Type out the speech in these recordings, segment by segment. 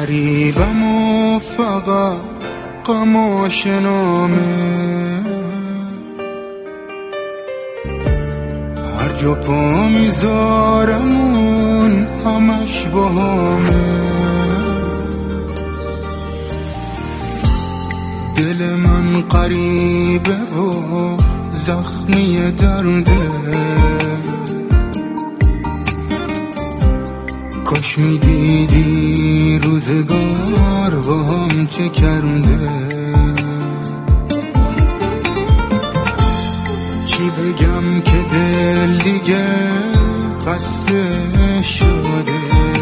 غریبم و فقط غم آشنامه، هر جا پا میذارم اون همش باهامه. دل من غریبه و زخمی درده، کاش میدیدی روزگار با هم چه کرده. چی بگم که دل دیگه خسته شده،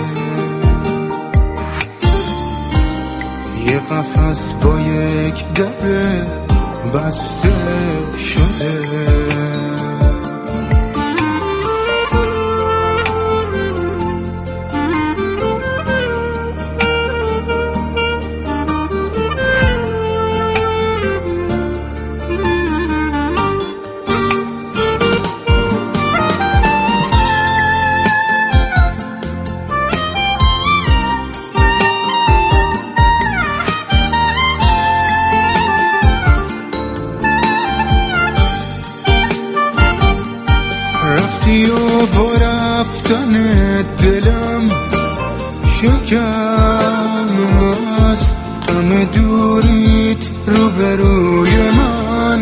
یه قفس با یک دره بسته شده. رفتی و با رفتن دلم شکست، غم دوریت روبروی من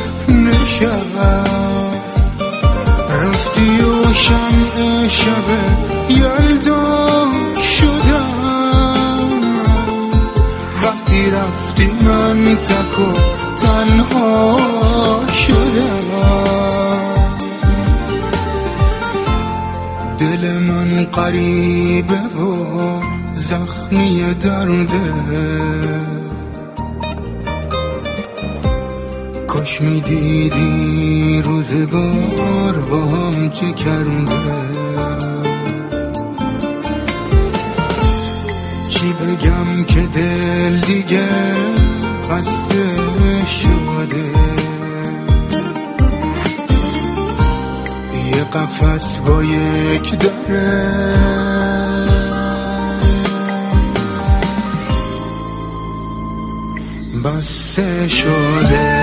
نشست. رفتی و شمع شب یلدا شدم، وقتی رفتی من تک و تنها شدم. دل من غریبه و زخمی درده، کاش میدیدی روزگار با هم چه کرده. چی بگم که دل دیگه خسته شده، یه قفس با یک دره بسته شده.